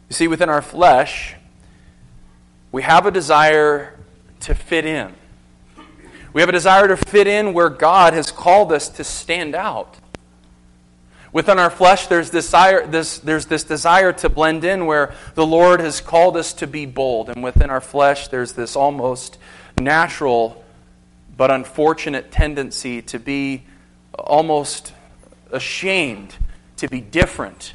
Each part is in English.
You see, within our flesh, we have a desire to fit in. We have a desire to fit in where God has called us to stand out. Within our flesh, there's this desire to blend in where the Lord has called us to be bold. And within our flesh, there's this almost natural but unfortunate tendency to be almost ashamed to be different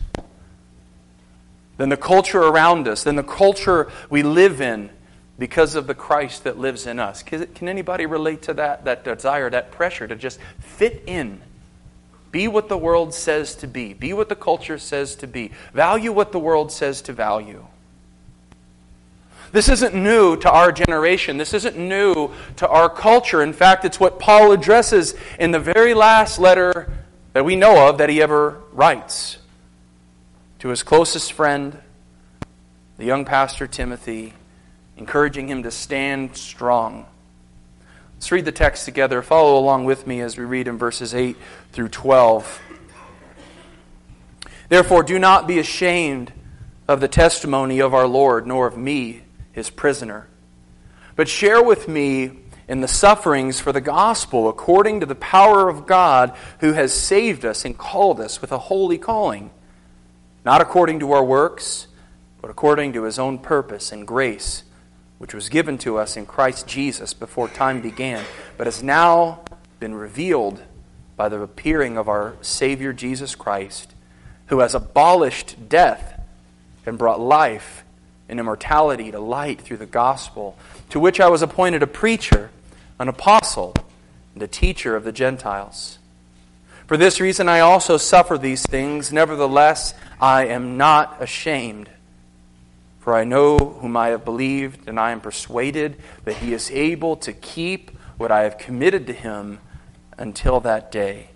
than the culture around us, than the culture we live in because of the Christ that lives in us. Can anybody relate to that desire, that pressure to just fit in? Be what the world says to be. Be what the culture says to be. Value what the world says to value. This isn't new to our generation. This isn't new to our culture. In fact, it's what Paul addresses in the very last letter that we know of that he ever writes to his closest friend, the young pastor Timothy, encouraging him to stand strong. Let's read the text together. Follow along with me as we read in verses 8 through 12. Therefore, do not be ashamed of the testimony of our Lord, nor of me, his prisoner, but share with me in the sufferings for the gospel according to the power of God who has saved us and called us with a holy calling, not according to our works, but according to his own purpose and grace, which was given to us in Christ Jesus before time began, but has now been revealed by the appearing of our Savior Jesus Christ, who has abolished death and brought life and immortality to light through the gospel, to which I was appointed a preacher, an apostle, and a teacher of the Gentiles. For this reason I also suffer these things, nevertheless I am not ashamed. For I know whom I have believed, and I am persuaded that he is able to keep what I have committed to him until that day.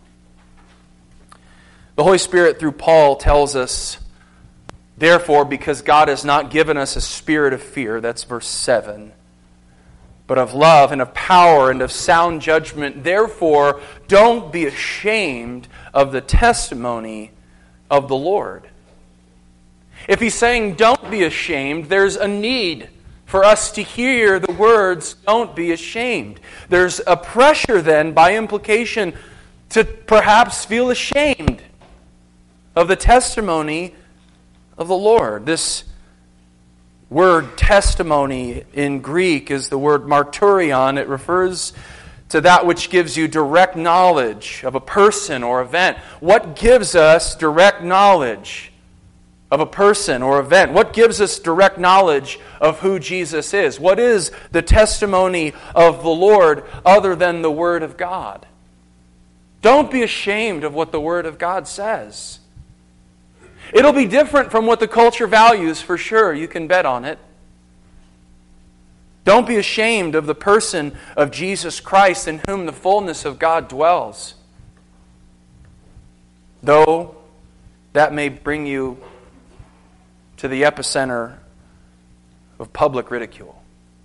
The Holy Spirit, through Paul, tells us, therefore, because God has not given us a spirit of fear, that's verse 7, but of love and of power and of sound judgment, therefore, don't be ashamed of the testimony of the Lord. If he's saying don't be ashamed, there's a need for us to hear the words, don't be ashamed. There's a pressure then, by implication, to perhaps feel ashamed of the testimony of the Lord. This word testimony in Greek is the word marturion. It refers to that which gives you direct knowledge of a person or event. What gives us direct knowledge of a person or event? What gives us direct knowledge of who Jesus is? What is the testimony of the Lord other than the Word of God? Don't be ashamed of what the Word of God says. It'll be different from what the culture values, for sure. You can bet on it. Don't be ashamed of the person of Jesus Christ, in whom the fullness of God dwells. Though that may bring you to the epicenter of public ridicule.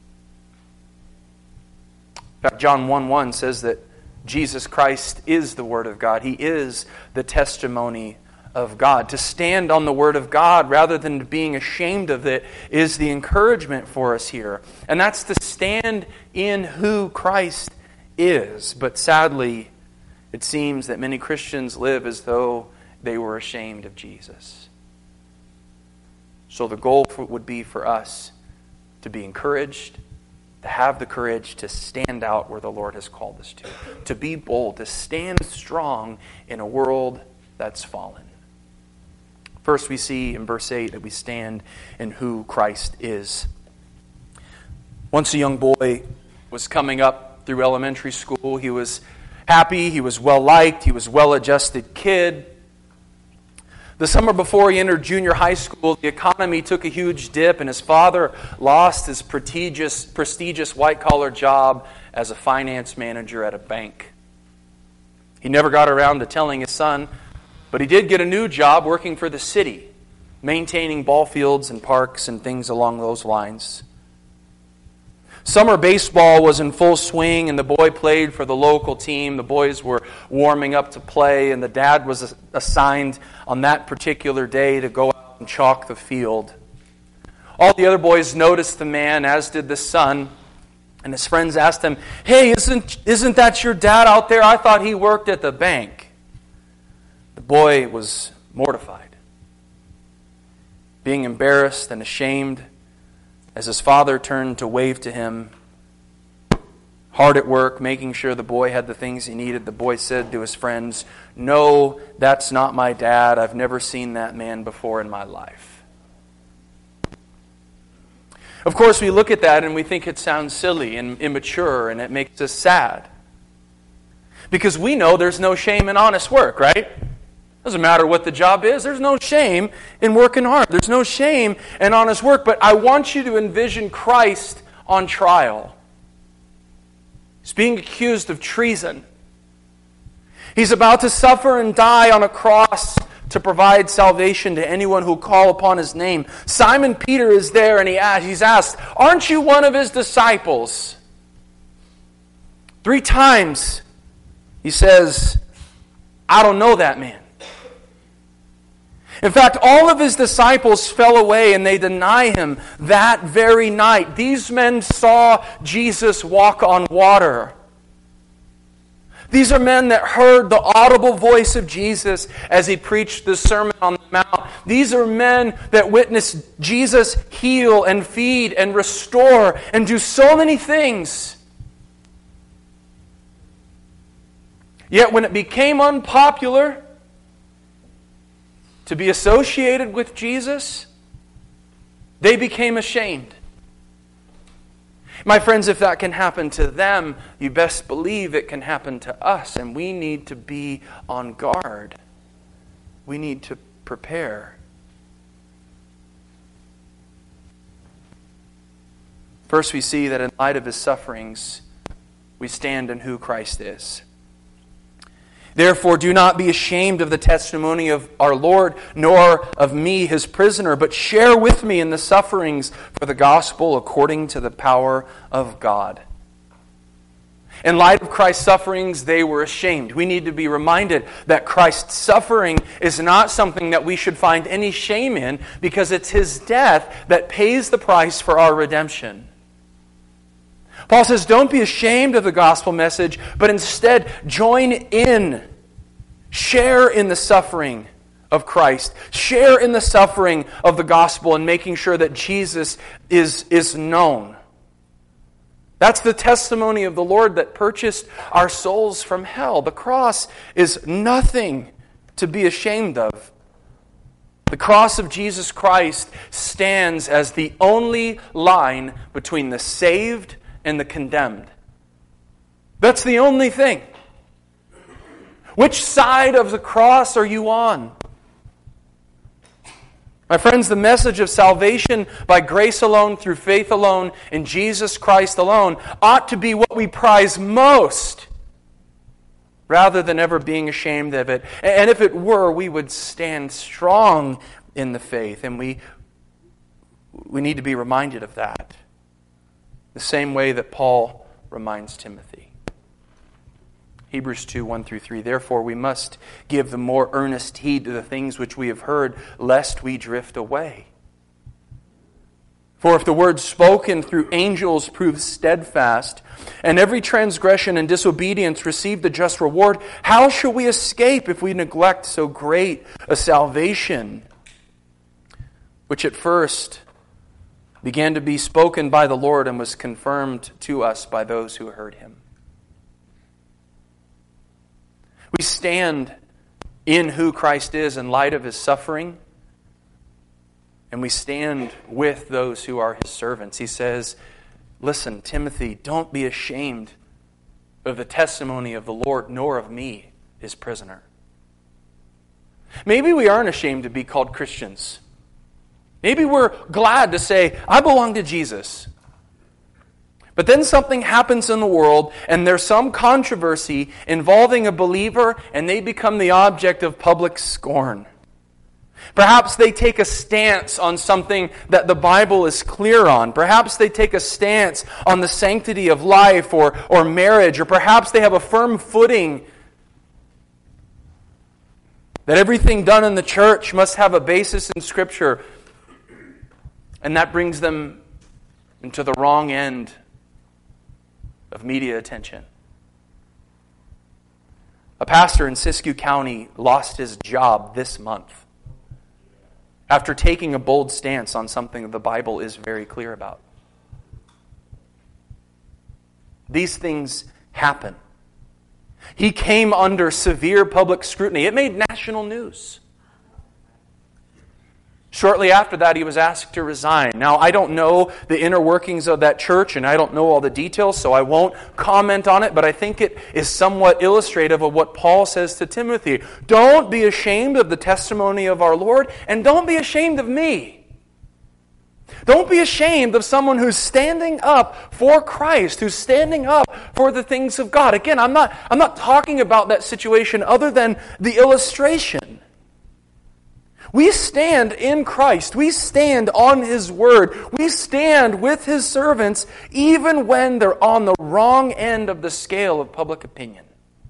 In fact, John 1:1 says that Jesus Christ is the Word of God. He is the testimony of God. To stand on the Word of God rather than being ashamed of it is the encouragement for us here. And that's to stand in who Christ is. But sadly, it seems that many Christians live as though they were ashamed of Jesus. So the goal would be for us to be encouraged, to have the courage to stand out where the Lord has called us to be bold, to stand strong in a world that's fallen. First, we see in verse 8 that we stand in who Christ is. Once a young boy was coming up through elementary school. He was happy, he was well-liked, he was a well-adjusted kid. The summer before he entered junior high school, the economy took a huge dip, and his father lost his prestigious white-collar job as a finance manager at a bank. He never got around to telling his son, but he did get a new job working for the city, maintaining ball fields and parks and things along those lines. Summer baseball was in full swing, and the boy played for the local team. The boys were warming up to play, and the dad was assigned on that particular day to go out and chalk the field. All the other boys noticed the man, as did the son. And his friends asked him, "Hey, isn't that your dad out there? I thought he worked at the bank." The boy was mortified, being embarrassed and ashamed as his father turned to wave to him. Hard at work, making sure the boy had the things he needed, the boy said to his friends, "No, that's not my dad. I've never seen that man before in my life." Of course, we look at that and we think it sounds silly and immature, and it makes us sad. Because we know there's no shame in honest work, right? Doesn't matter what the job is. There's no shame in working hard. There's no shame in honest work. But I want you to envision Christ on trial. He's being accused of treason. He's about to suffer and die on a cross to provide salvation to anyone who call upon His name. Simon Peter is there, and he's asked, "Aren't you one of His disciples?" 3 times he says, "I don't know that man." In fact, all of His disciples fell away and they deny Him that very night. These men saw Jesus walk on water. These are men that heard the audible voice of Jesus as He preached the Sermon on the Mount. These are men that witnessed Jesus heal and feed and restore and do so many things. Yet when it became unpopular to be associated with Jesus, they became ashamed. My friends, if that can happen to them, you best believe it can happen to us, and we need to be on guard. We need to prepare. First, we see that in light of His sufferings, we stand in who Christ is. Therefore, do not be ashamed of the testimony of our Lord, nor of me, His prisoner, but share with me in the sufferings for the gospel according to the power of God. In light of Christ's sufferings, they were ashamed. We need to be reminded that Christ's suffering is not something that we should find any shame in, because it's His death that pays the price for our redemption. Paul says, don't be ashamed of the gospel message, but instead join in. Share in the suffering of Christ. Share in the suffering of the gospel and making sure that Jesus is known. That's the testimony of the Lord that purchased our souls from hell. The cross is nothing to be ashamed of. The cross of Jesus Christ stands as the only line between the saved and the condemned. That's the only thing. Which side of the cross are you on? My friends, the message of salvation by grace alone, through faith alone, in Jesus Christ alone, ought to be what we prize most, rather than ever being ashamed of it. And if it were, we would stand strong in the faith, and we need to be reminded of that. The same way that Paul reminds Timothy. Hebrews 2, 1-3. Therefore we must give the more earnest heed to the things which we have heard, lest we drift away. For if the word spoken through angels proves steadfast, and every transgression and disobedience receive the just reward, how shall we escape if we neglect so great a salvation, which at first began to be spoken by the Lord and was confirmed to us by those who heard Him? We stand in who Christ is in light of His suffering, and we stand with those who are His servants. He says, listen, Timothy, don't be ashamed of the testimony of the Lord, nor of me, His prisoner. Maybe we aren't ashamed to be called Christians. Maybe we're glad to say, I belong to Jesus. But then something happens in the world, and there's some controversy involving a believer, and they become the object of public scorn. Perhaps they take a stance on something that the Bible is clear on. Perhaps they take a stance on the sanctity of life or marriage, or perhaps they have a firm footing That everything done in the church must have a basis in Scripture. And that brings them into the wrong end of media attention. A pastor in Siskiyou County lost his job this month after taking a bold stance on something that the Bible is very clear about. These things happen. He came under severe public scrutiny. It made national news. Shortly after that, he was asked to resign. Now, I don't know the inner workings of that church, and I don't know all the details, so I won't comment on it, but I think it is somewhat illustrative of what Paul says to Timothy. Don't be ashamed of the testimony of our Lord, and don't be ashamed of me. Don't be ashamed of someone who's standing up for Christ, who's standing up for the things of God. Again, I'm not talking about that situation other than the illustration. We stand in Christ. We stand on His Word. We stand with His servants even when they're on the wrong end of the scale of public opinion.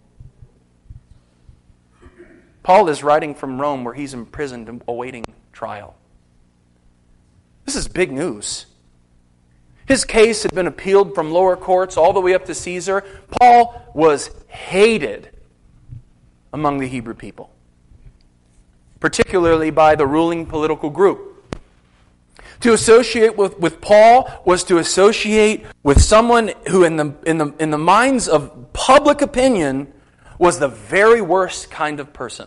Paul is writing from Rome where he's imprisoned and awaiting trial. This is big news. His case had been appealed from lower courts all the way up to Caesar. Paul was hated among the Hebrew people, particularly by the ruling political group. To associate with Paul was to associate with someone who in the minds of public opinion was the very worst kind of person.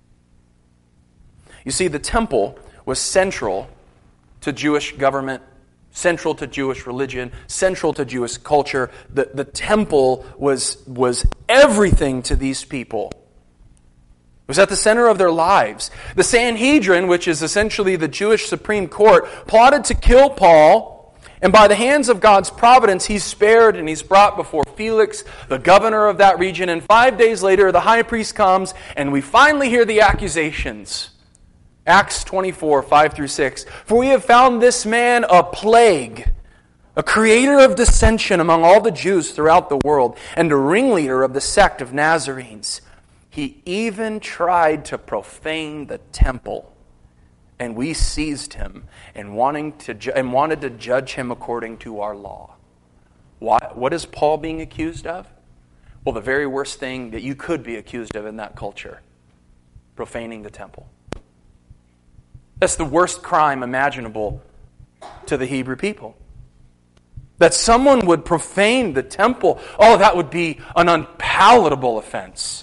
You see, the temple was central to Jewish government, central to Jewish religion, central to Jewish culture. The temple was everything to these people. It was at the center of their lives. The Sanhedrin, which is essentially the Jewish Supreme Court, plotted to kill Paul, and by the hands of God's providence, he's spared and he's brought before Felix, the governor of that region, and 5 days later, the high priest comes, and we finally hear the accusations. Acts 24, 5-6. For we have found this man a plague, a creator of dissension among all the Jews throughout the world, and a ringleader of the sect of Nazarenes. He even tried to profane the temple, and we seized him and wanted to judge him according to our law. What is Paul being accused of? Well, the very worst thing that you could be accused of in that culture: profaning the temple. That's the worst crime imaginable to the Hebrew people. That someone would profane the temple, that would be an unpalatable offense.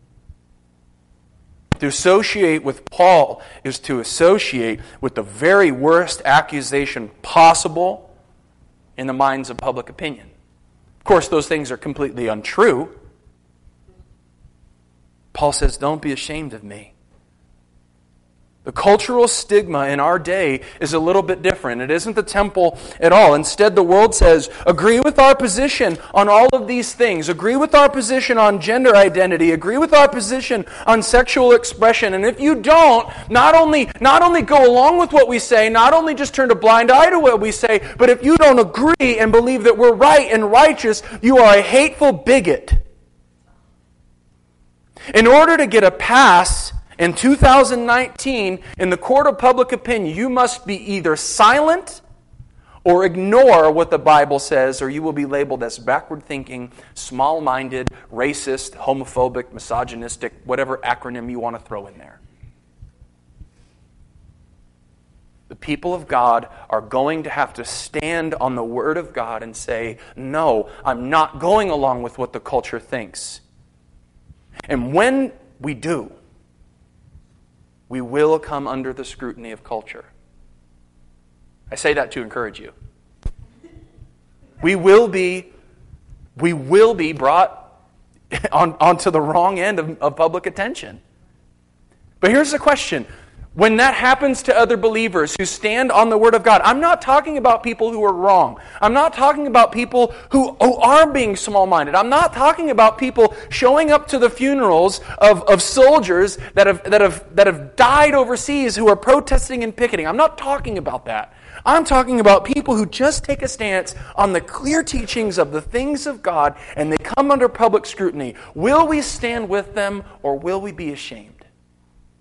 To associate with Paul is to associate with the very worst accusation possible in the minds of public opinion. Of course, those things are completely untrue. Paul says, don't be ashamed of me. The cultural stigma in our day is a little bit different. It isn't the temple at all. Instead, the world says, agree with our position on all of these things. Agree with our position on gender identity. Agree with our position on sexual expression. And if you don't, not only go along with what we say, not only just turn a blind eye to what we say, but if you don't agree and believe that we're right and righteous, you are a hateful bigot. In order to get a pass in 2019, in the court of public opinion, you must be either silent or ignore what the Bible says, or you will be labeled as backward-thinking, small-minded, racist, homophobic, misogynistic, whatever acronym you want to throw in there. The people of God are going to have to stand on the Word of God and say, no, I'm not going along with what the culture thinks. And when we do, we will come under the scrutiny of culture. I say that to encourage you. We will be brought onto the wrong end of public attention. But here's the question. When that happens to other believers who stand on the Word of God, I'm not talking about people who are wrong. I'm not talking about people who are being small-minded. I'm not talking about people showing up to the funerals of soldiers that have died overseas who are protesting and picketing. I'm not talking about that. I'm talking about people who just take a stance on the clear teachings of the things of God and they come under public scrutiny. Will we stand with them or will we be ashamed?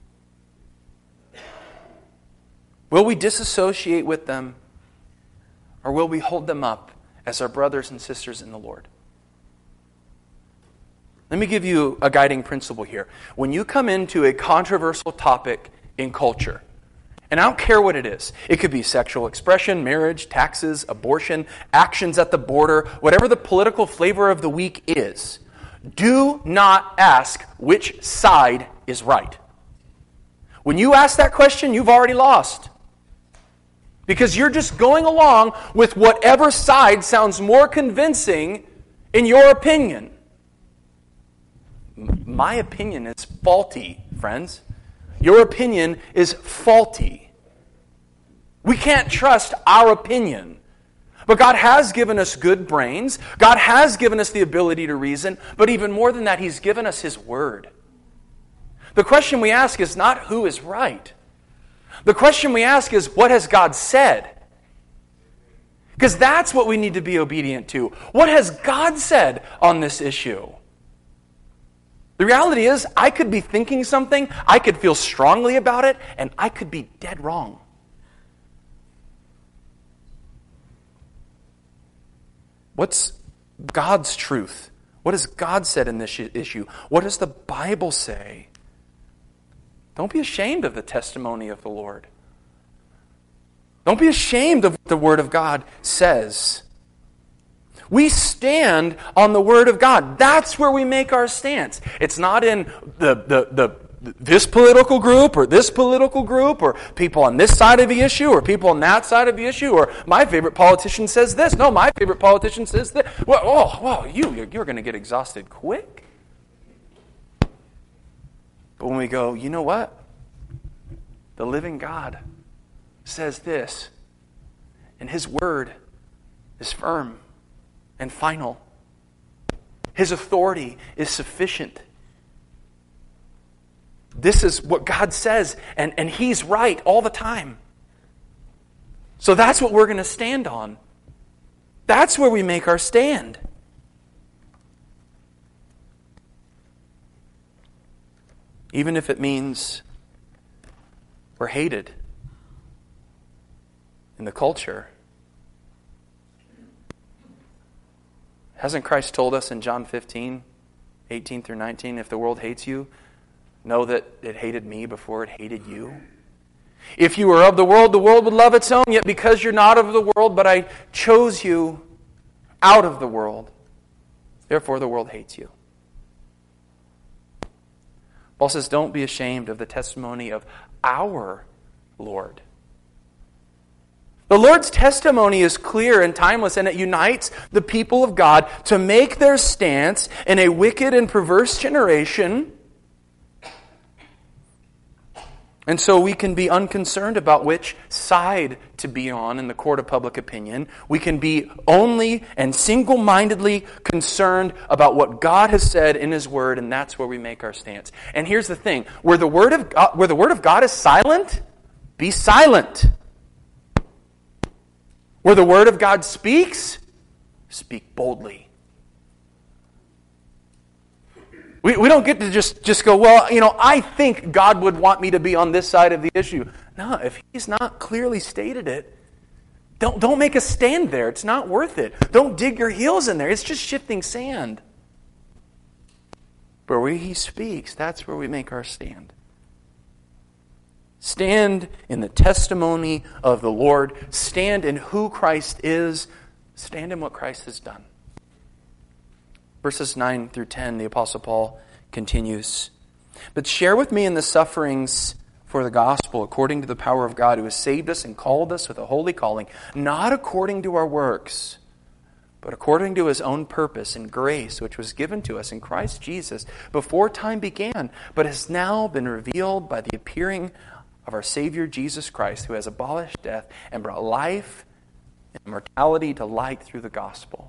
Will we disassociate with them, or will we hold them up as our brothers and sisters in the Lord? Let me give you a guiding principle here. When you come into a controversial topic in culture, and I don't care what it is, it could be sexual expression, marriage, taxes, abortion, actions at the border, whatever the political flavor of the week is, do not ask which side is right. When you ask that question, you've already lost. Because you're just going along with whatever side sounds more convincing in your opinion. My opinion is faulty, friends. Your opinion is faulty. We can't trust our opinion. But God has given us good brains. God has given us the ability to reason. But even more than that, He's given us His Word. The question we ask is not who is right. The question we ask is, what has God said? Because that's what we need to be obedient to. What has God said on this issue? The reality is, I could be thinking something, I could feel strongly about it, and I could be dead wrong. What's God's truth? What has God said in this issue? What does the Bible say? Don't be ashamed of the testimony of the Lord. Don't be ashamed of what the Word of God says. We stand on the Word of God. That's where we make our stance. It's not in this political group or this political group or people on this side of the issue or people on that side of the issue or my favorite politician says this. No, my favorite politician says this. Well, you're going to get exhausted quick. But when we go, you know what? The living God says this, and His Word is firm and final. His authority is sufficient. This is what God says, and He's right all the time. So that's what we're going to stand on. That's where we make our stand. Even if it means we're hated in the culture. Hasn't Christ told us in John 15, 18 through 19, if the world hates you, know that it hated me before it hated you? If you were of the world would love its own, yet because you're not of the world, but I chose you out of the world, therefore the world hates you. Paul says, don't be ashamed of the testimony of our Lord. The Lord's testimony is clear and timeless, and it unites the people of God to make their stance in a wicked and perverse generation. And so we can be unconcerned about which side to be on in the court of public opinion. We can be only and single-mindedly concerned about what God has said in His Word, and that's where we make our stance. And here's the thing. Where the Word of God is silent, be silent. Where the Word of God speaks, speak boldly. We don't get to just go, well, I think God would want me to be on this side of the issue. No, if He's not clearly stated it, don't make a stand there. It's not worth it. Don't dig your heels in there. It's just shifting sand. But where He speaks, that's where we make our stand. Stand in the testimony of the Lord. Stand in who Christ is. Stand in what Christ has done. Verses 9 through 10, the Apostle Paul continues. But share with me in the sufferings for the gospel, according to the power of God, who has saved us and called us with a holy calling, not according to our works, but according to His own purpose and grace, which was given to us in Christ Jesus before time began, but has now been revealed by the appearing of our Savior Jesus Christ, who has abolished death and brought life and immortality to light through the gospel.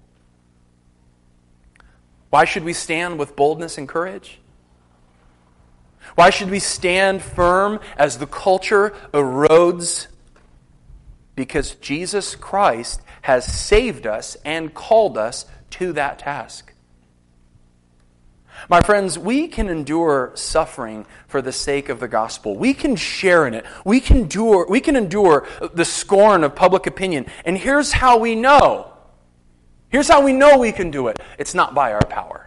Why should we stand with boldness and courage? Why should we stand firm as the culture erodes? Because Jesus Christ has saved us and called us to that task. My friends, we can endure suffering for the sake of the gospel. We can share in it. We can endure the scorn of public opinion. And here's how we know. Here's how we know we can do it. It's not by our power.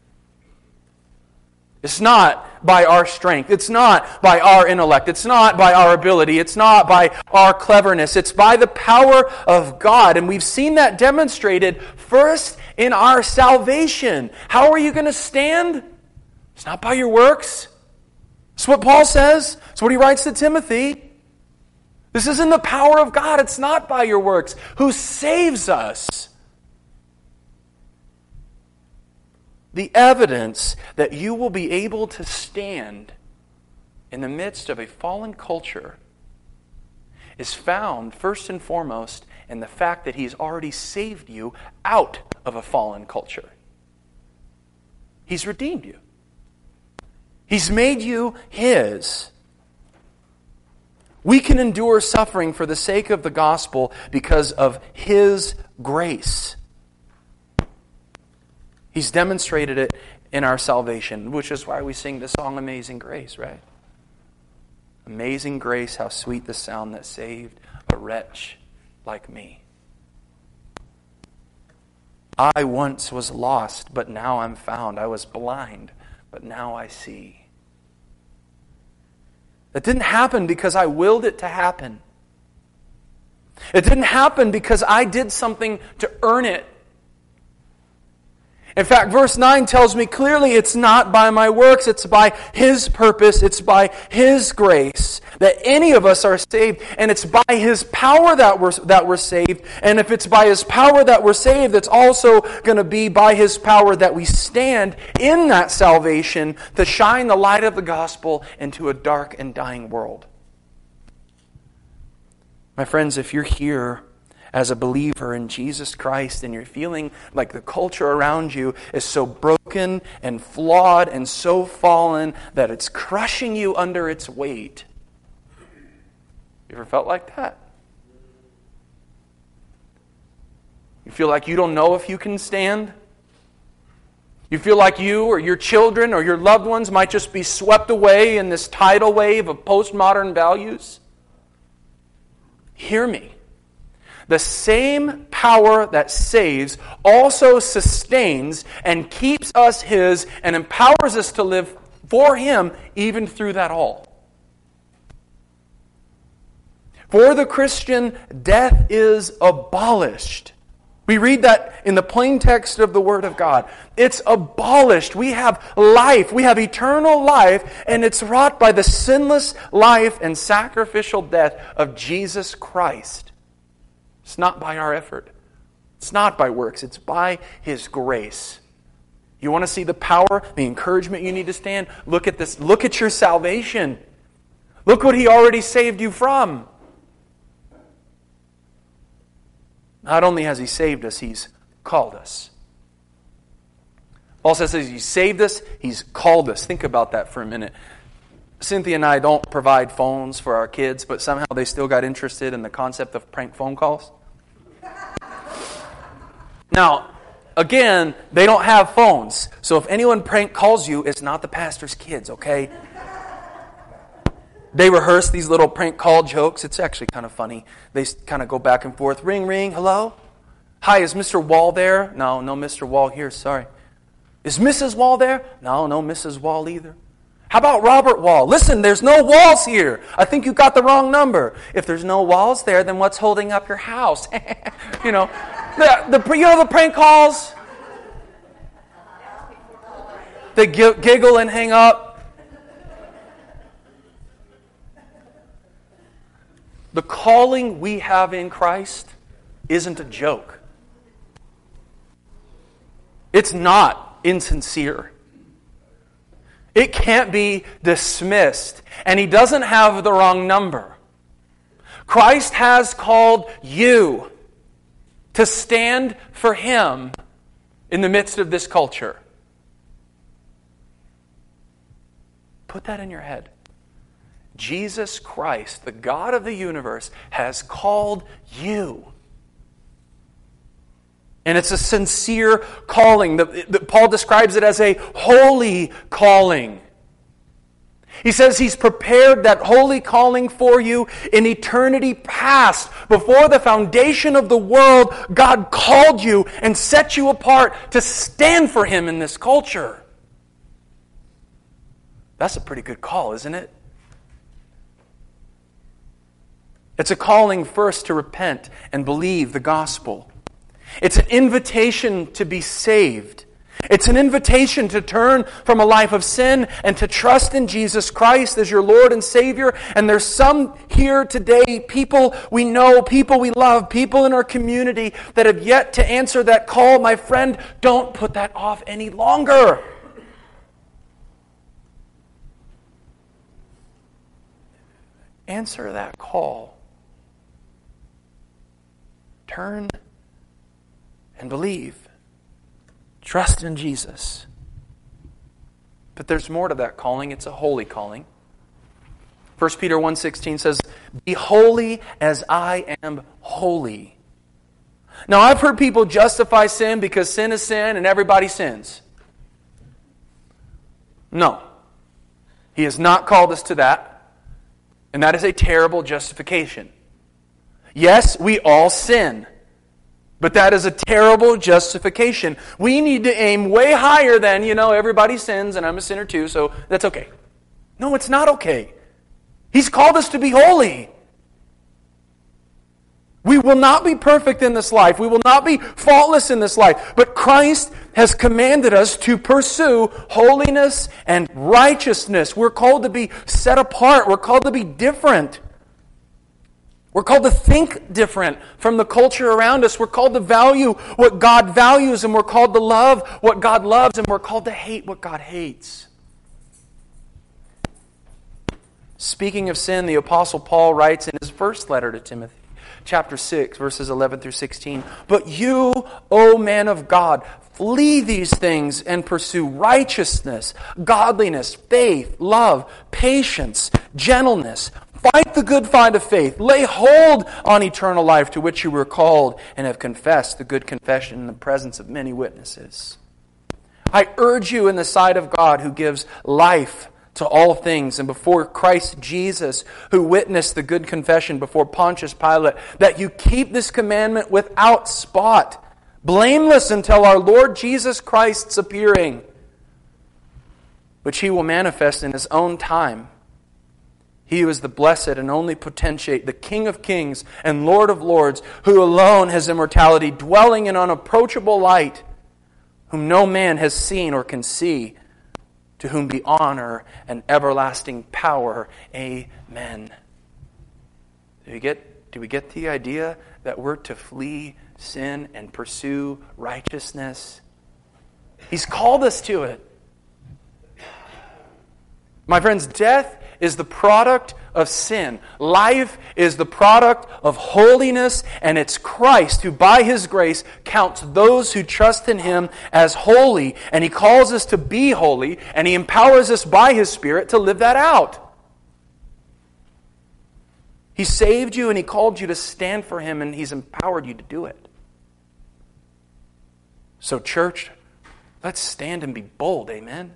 It's not by our strength. It's not by our intellect. It's not by our ability. It's not by our cleverness. It's by the power of God. And we've seen that demonstrated first in our salvation. How are you going to stand? It's not by your works. That's what Paul says. That's what he writes to Timothy. This isn't the power of God. It's not by your works. Who saves us? The evidence that you will be able to stand in the midst of a fallen culture is found first and foremost in the fact that He's already saved you out of a fallen culture. He's redeemed you. He's made you His. We can endure suffering for the sake of the gospel because of His grace. He's demonstrated it in our salvation, which is why we sing the song Amazing Grace, right? Amazing grace, how sweet the sound that saved a wretch like me. I once was lost, but now I'm found. I was blind, but now I see. That didn't happen because I willed it to happen. It didn't happen because I did something to earn it. In fact, verse 9 tells me clearly it's not by my works, it's by His purpose, it's by His grace that any of us are saved, and it's by His power that we're saved. And if it's by His power that we're saved, it's also going to be by His power that we stand in that salvation to shine the light of the gospel into a dark and dying world. My friends, if you're here as a believer in Jesus Christ and you're feeling like the culture around you is so broken and flawed and so fallen that it's crushing you under its weight. You ever felt like that? You feel like you don't know if you can stand? You feel like you or your children or your loved ones might just be swept away in this tidal wave of postmodern values? Hear me. The same power that saves also sustains and keeps us His and empowers us to live for Him even through that all. For the Christian, death is abolished. We read that in the plain text of the Word of God. It's abolished. We have life. We have eternal life, and it's wrought by the sinless life and sacrificial death of Jesus Christ. It's not by our effort. It's not by works. It's by His grace. You want to see the power, the encouragement you need to stand? Look at this. Look at your salvation. Look what He already saved you from. Not only has He saved us, He's called us. Paul says He saved us, He's called us. Think about that for a minute. Cynthia and I don't provide phones for our kids, but somehow they still got interested in the concept of prank phone calls. Now, again, they don't have phones. So if anyone prank calls you, it's not the pastor's kids, okay? They rehearse these little prank call jokes. It's actually kind of funny. They kind of go back and forth. Ring, ring, hello? Hi, is Mr. Wall there? No Mr. Wall here, sorry. Is Mrs. Wall there? No Mrs. Wall either. How about Robert Wall? Listen, there's no walls here. I think you got the wrong number. If there's no walls there, then what's holding up your house? You know the prank calls? They giggle and hang up. The calling we have in Christ isn't a joke. It's not insincere. It can't be dismissed. And He doesn't have the wrong number. Christ has called you to stand for Him in the midst of this culture. Put that in your head. Jesus Christ, the God of the universe, has called you. And it's a sincere calling. Paul describes it as a holy calling. He says He's prepared that holy calling for you in eternity past. Before the foundation of the world, God called you and set you apart to stand for Him in this culture. That's a pretty good call, isn't it? It's a calling first to repent and believe the gospel. It's an invitation to be saved. It's an invitation to turn from a life of sin and to trust in Jesus Christ as your Lord and Savior. And there's some here today, people we know, people we love, people in our community that have yet to answer that call. My friend, don't put that off any longer. Answer that call. Turn and believe. Trust in Jesus. But there's more to that calling. It's a holy calling. 1 Peter 1:16 says, "Be holy as I am holy." Now, I've heard people justify sin because sin is sin and everybody sins. No. He has not called us to that. And that is a terrible justification. Yes, we all sin. But that is a terrible justification. We need to aim way higher than, everybody sins and I'm a sinner too, so that's okay. No, it's not okay. He's called us to be holy. We will not be perfect in this life. We will not be faultless in this life. But Christ has commanded us to pursue holiness and righteousness. We're called to be set apart. We're called to be different. We're called to think different from the culture around us. We're called to value what God values, and we're called to love what God loves, and we're called to hate what God hates. Speaking of sin, the Apostle Paul writes in his first letter to Timothy, chapter 6, verses 11 through 16, "But you, O man of God, flee these things and pursue righteousness, godliness, faith, love, patience, gentleness. Fight the good fight of faith. Lay hold on eternal life to which you were called and have confessed the good confession in the presence of many witnesses." I urge you in the sight of God who gives life to all things and before Christ Jesus who witnessed the good confession before Pontius Pilate that you keep this commandment without spot, blameless until our Lord Jesus Christ's appearing, which He will manifest in His own time. He who is the blessed and only potentate, the King of kings and Lord of lords, who alone has immortality, dwelling in unapproachable light, whom no man has seen or can see, to whom be honor and everlasting power. Amen. Do we get the idea that we're to flee sin and pursue righteousness? He's called us to it. My friends, death is the product of sin. Life is the product of holiness, and it's Christ who by His grace counts those who trust in Him as holy, and He calls us to be holy, and He empowers us by His Spirit to live that out. He saved you and He called you to stand for Him, and He's empowered you to do it. So church, let's stand and be bold, amen?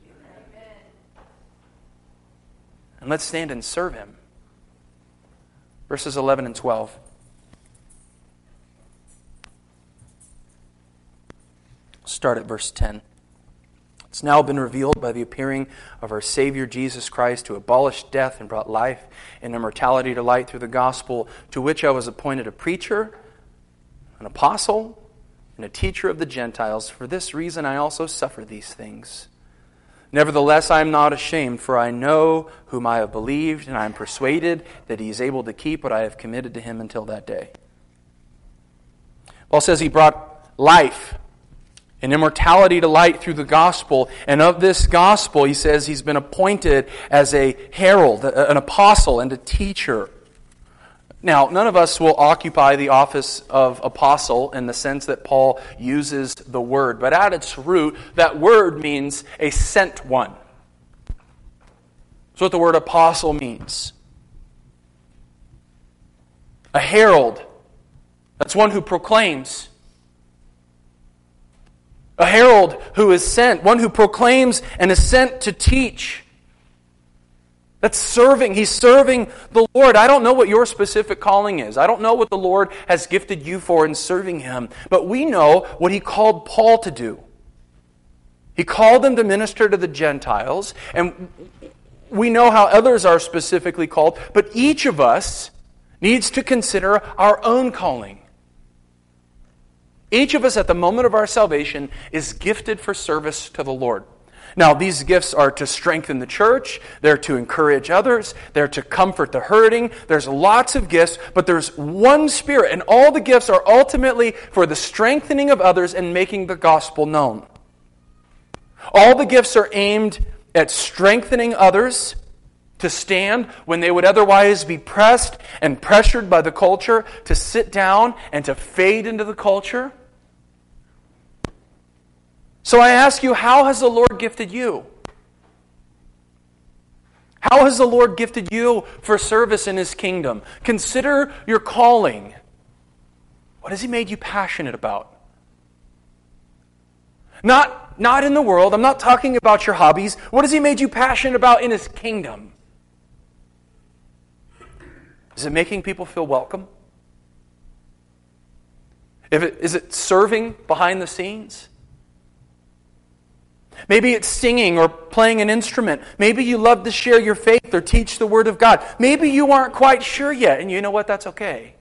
And let's stand and serve Him. Verses 11 and 12. Start at verse 10. It's now been revealed by the appearing of our Savior Jesus Christ, who abolished death and brought life and immortality to light through the gospel, to which I was appointed a preacher, an apostle, and a teacher of the Gentiles. For this reason I also suffer these things. Nevertheless, I am not ashamed, for I know whom I have believed, and I am persuaded that He is able to keep what I have committed to Him until that day. Paul says He brought life and immortality to light through the gospel, and of this gospel, he says He's been appointed as a herald, an apostle, and a teacher. Now, none of us will occupy the office of apostle in the sense that Paul uses the word. But at its root, that word means a sent one. That's what the word apostle means. A herald. That's one who proclaims. A herald who is sent, one who proclaims and is sent to teach. That's serving. He's serving the Lord. I don't know what your specific calling is. I don't know what the Lord has gifted you for in serving Him. But we know what He called Paul to do. He called him to minister to the Gentiles. And we know how others are specifically called. But each of us needs to consider our own calling. Each of us at the moment of our salvation is gifted for service to the Lord. Now, these gifts are to strengthen the church, they're to encourage others, they're to comfort the hurting. There's lots of gifts, but there's one Spirit, and all the gifts are ultimately for the strengthening of others and making the gospel known. All the gifts are aimed at strengthening others to stand when they would otherwise be pressed and pressured by the culture to sit down and to fade into the culture. So I ask you, how has the Lord gifted you? How has the Lord gifted you for service in His kingdom? Consider your calling. What has He made you passionate about? Not in the world. I'm not talking about your hobbies. What has He made you passionate about in His kingdom? Is it making people feel welcome? Is it serving behind the scenes? Maybe it's singing or playing an instrument. Maybe you love to share your faith or teach the Word of God. Maybe you aren't quite sure yet, and you know what? That's okay.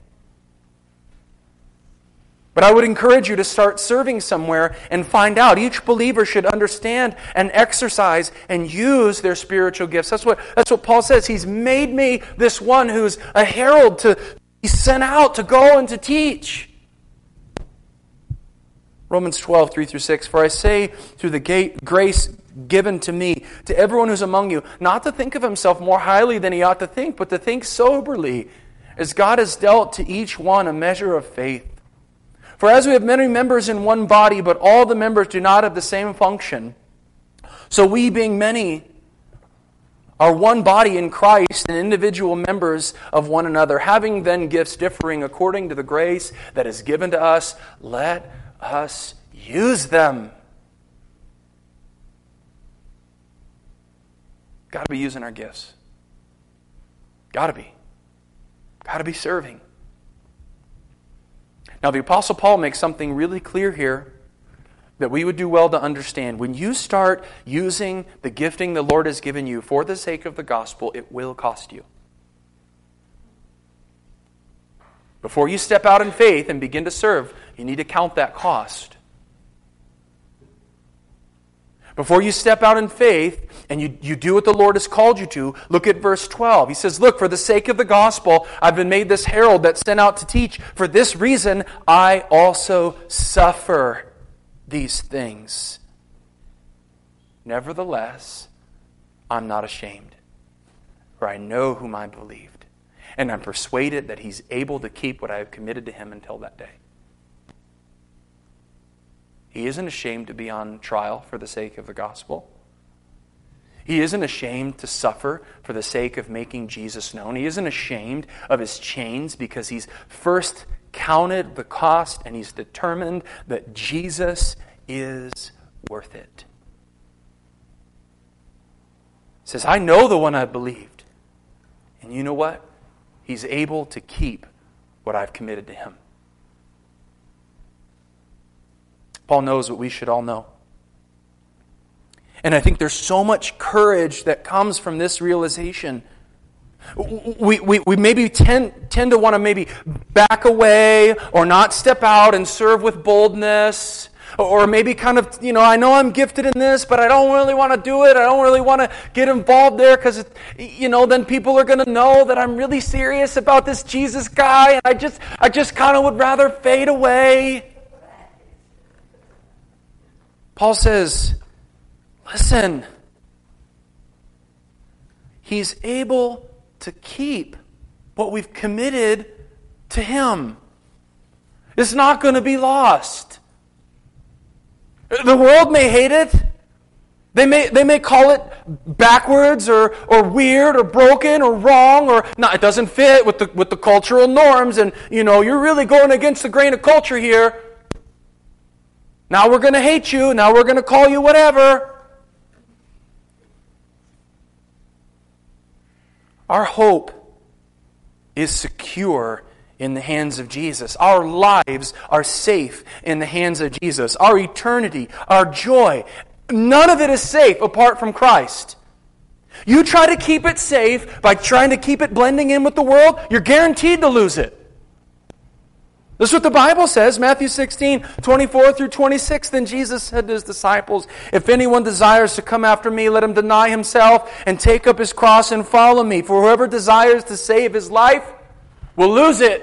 But I would encourage you to start serving somewhere and find out. Each believer should understand and exercise and use their spiritual gifts. That's what Paul says. He's made me this one who's a herald to be sent out to go and to teach. Romans 12, 3-6, for I say through the grace given to me, to everyone who's among you, not to think of himself more highly than he ought to think, but to think soberly, as God has dealt to each one a measure of faith. For as we have many members in one body, but all the members do not have the same function, so we, being many, are one body in Christ and individual members of one another, having then gifts differing according to the grace that is given to us, let us use them. Got to be using our gifts. Got to be. Got to be serving. Now, the Apostle Paul makes something really clear here that we would do well to understand. When you start using the gifting the Lord has given you for the sake of the gospel, it will cost you. Before you step out in faith and begin to serve, you need to count that cost. Before you step out in faith and you do what the Lord has called you to, look at verse 12. He says, look, for the sake of the gospel, I've been made this herald that's sent out to teach. For this reason, I also suffer these things. Nevertheless, I'm not ashamed, for I know whom I believed. And I'm persuaded that He's able to keep what I have committed to Him until that day. He isn't ashamed to be on trial for the sake of the gospel. He isn't ashamed to suffer for the sake of making Jesus known. He isn't ashamed of his chains because he's first counted the cost and he's determined that Jesus is worth it. He says, I know the one I believed. And you know what? He's able to keep what I've committed to Him. Paul knows what we should all know. And I think there's so much courage that comes from this realization. We maybe tend to want to maybe back away or not step out and serve with boldness. Or maybe kind of, I know I'm gifted in this, but I don't really want to do it. I don't really want to get involved there because, then people are going to know that I'm really serious about this Jesus guy. And I just kind of would rather fade away. Paul says, listen, He's able to keep what we've committed to Him. It's not going to be lost. The world may hate it. They may call it backwards or weird or broken or wrong or no, it doesn't fit with the cultural norms and you're really going against the grain of culture here. Now we're going to hate you. Now we're going to call you whatever. Our hope is secure in the hands of Jesus. Our lives are safe in the hands of Jesus. Our eternity, our joy, none of it is safe apart from Christ. You try to keep it safe by trying to keep it blending in with the world, you're guaranteed to lose it. This is what the Bible says, Matthew 16, 24 through 26. Then Jesus said to his disciples, "If anyone desires to come after me, let him deny himself and take up his cross and follow me. For whoever desires to save his life will lose it.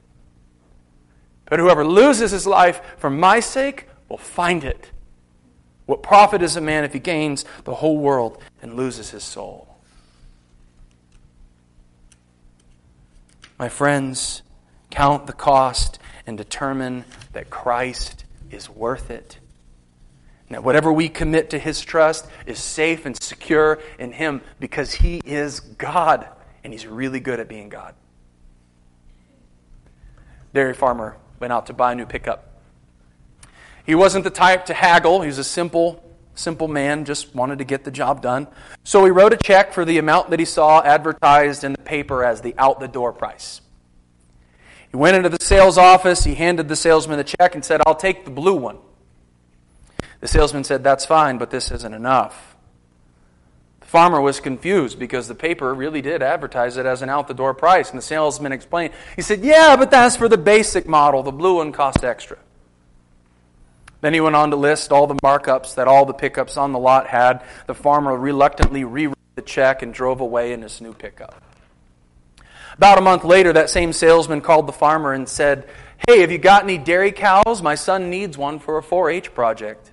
But whoever loses his life for my sake will find it. What profit is a man if he gains the whole world and loses his soul?" My friends, count the cost and determine that Christ is worth it. Now, whatever we commit to His trust is safe and secure in Him because He is God, and He's really good at being God. Dairy farmer went out to buy a new pickup. He wasn't the type to haggle. He was a simple man, just wanted to get the job done. So he wrote a check for the amount that he saw advertised in the paper as the out-the-door price. He went into the sales office, he handed the salesman the check and said, "I'll take the blue one." The salesman said, "That's fine, but this isn't enough." The farmer was confused because the paper really did advertise it as an out-the-door price. And the salesman explained, he said, "Yeah, but that's for the basic model. The blue one costs extra." Then he went on to list all the markups that all the pickups on the lot had. The farmer reluctantly rewrote the check and drove away in his new pickup. About a month later, that same salesman called the farmer and said, "Hey, have you got any dairy cows? My son needs one for a 4-H project."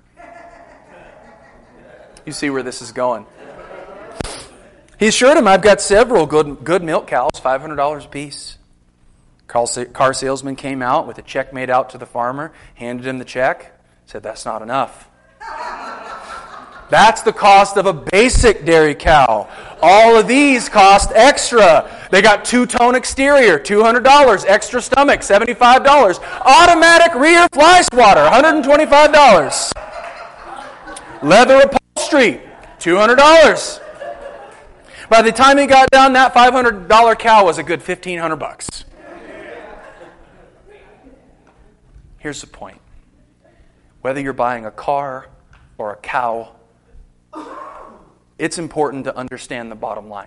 You see where this is going. He assured him, "I've got several good milk cows, $500 a piece." Car salesman came out with a check made out to the farmer, handed him the check, said, "That's not enough. That's the cost of a basic dairy cow. All of these cost extra. They got 2-tone exterior, $200. Extra stomach, $75. Automatic rear fly swatter, $125. Leather upholstery, $200. By the time he got down, that $500 cow was a good $1,500. Here's the point. Whether you're buying a car or a cow, it's important to understand the bottom line.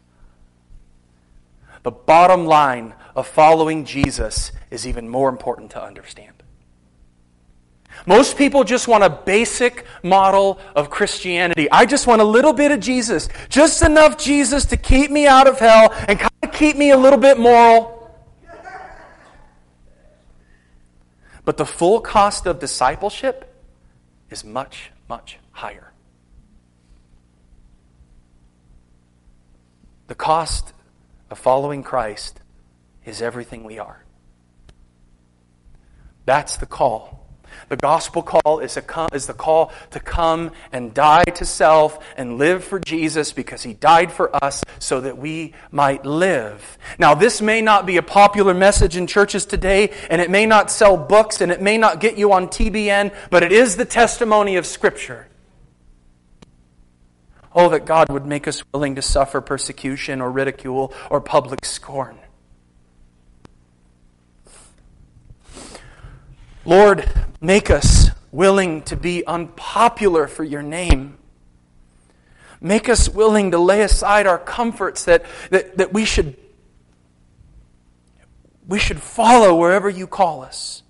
The bottom line of following Jesus is even more important to understand. Most people just want a basic model of Christianity. I just want a little bit of Jesus. Just enough Jesus to keep me out of hell and kind of keep me a little bit moral. But the full cost of discipleship is much, much higher. The cost of following Christ is everything we are. That's the call. The gospel call is the call to come and die to self and live for Jesus because He died for us so that we might live. Now, this may not be a popular message in churches today, and it may not sell books, and it may not get you on TBN, but it is the testimony of Scripture. Oh, that God would make us willing to suffer persecution or ridicule or public scorn. Lord, make us willing to be unpopular for Your name. Make us willing to lay aside our comforts that we should follow wherever You call us.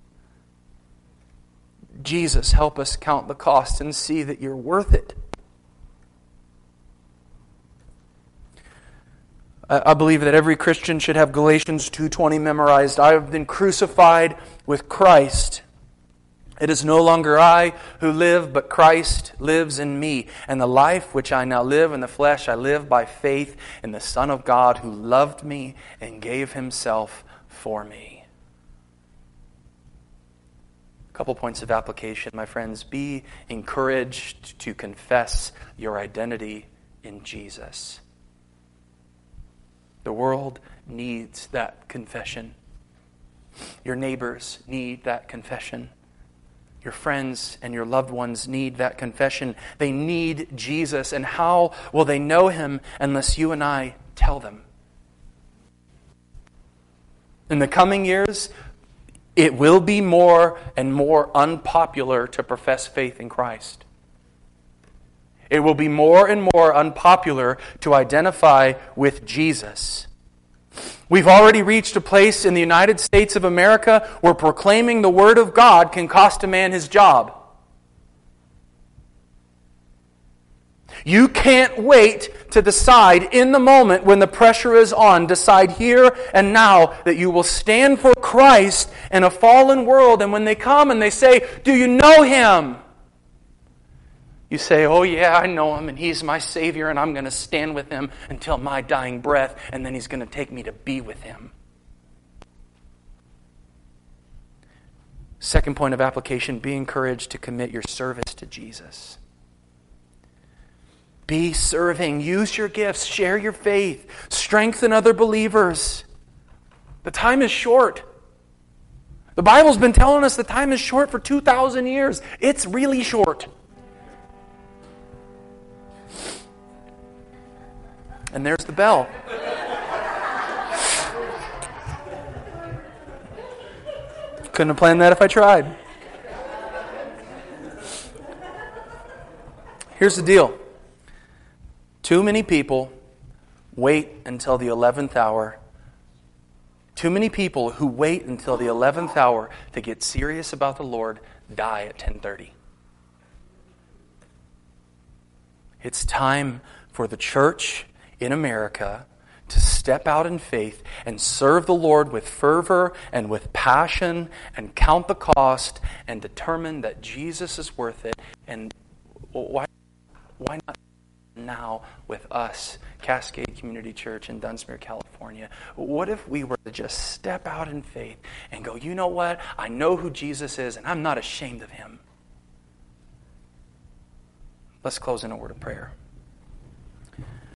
Jesus, help us count the cost and see that You're worth it. I believe that every Christian should have Galatians 2:20 memorized. I have been crucified with Christ. It is no longer I who live, but Christ lives in me. And the life which I now live in the flesh, I live by faith in the Son of God who loved me and gave Himself for me. A couple points of application, my friends. Be encouraged to confess your identity in Jesus. The world needs that confession. Your neighbors need that confession. Your friends and your loved ones need that confession. They need Jesus. And how will they know Him unless you and I tell them? In the coming years, it will be more and more unpopular to profess faith in Christ. It will be more and more unpopular to identify with Jesus. We've already reached a place in the United States of America where proclaiming the Word of God can cost a man his job. You can't wait to decide in the moment when the pressure is on, decide here and now that you will stand for Christ in a fallen world. And when they come and they say, "Do you know Him?" You say, "Oh yeah, I know Him and He's my Savior and I'm going to stand with Him until my dying breath and then He's going to take me to be with Him." Second point of application, be encouraged to commit your service to Jesus. Be serving. Use your gifts. Share your faith. Strengthen other believers. The time is short. The Bible's been telling us the time is short for 2,000 years. It's really short. And there's the bell. Couldn't have planned that if I tried. Here's the deal. Too many people wait until the 11th hour. Too many people who wait until the 11th hour to get serious about the Lord die at 10:30. It's time for the church in America to step out in faith and serve the Lord with fervor and with passion and count the cost and determine that Jesus is worth it. And why not now with us, Cascade Community Church in Dunsmuir, California? What if we were to just step out in faith and go, "You know what? I know who Jesus is and I'm not ashamed of Him." Let's close in a word of prayer.